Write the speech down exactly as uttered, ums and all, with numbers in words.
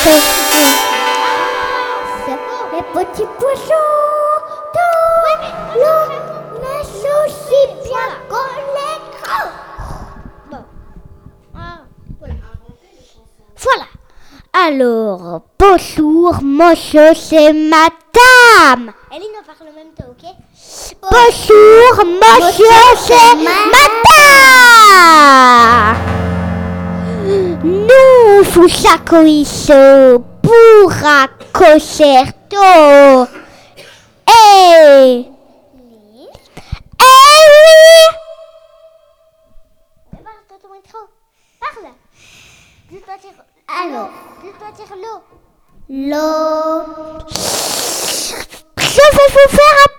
c'est, c'est les petits poissons dans l'eau naissent aussi bien qu'on les craint. Bon. Voilà. Alors, bonjour, monsieur, c'est madame. Eline, on parle en même temps, ok? Bonjour, monsieur, c'est madame. Nous vous accueillons pour un concerto. Et... Et oui. Parle dans ton micro. Parle. Dis-toi dire... Alors. Dis-toi dire l'eau. L'eau. Je vais vous faire un